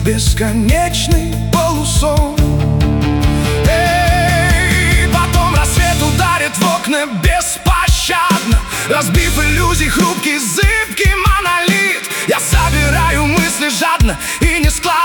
бесконечный полусон. Потом рассвет ударит в окна беспощадно, разбив иллюзий хрупкий, зыбкий монолит. Я собираю мысли жадно и не складываю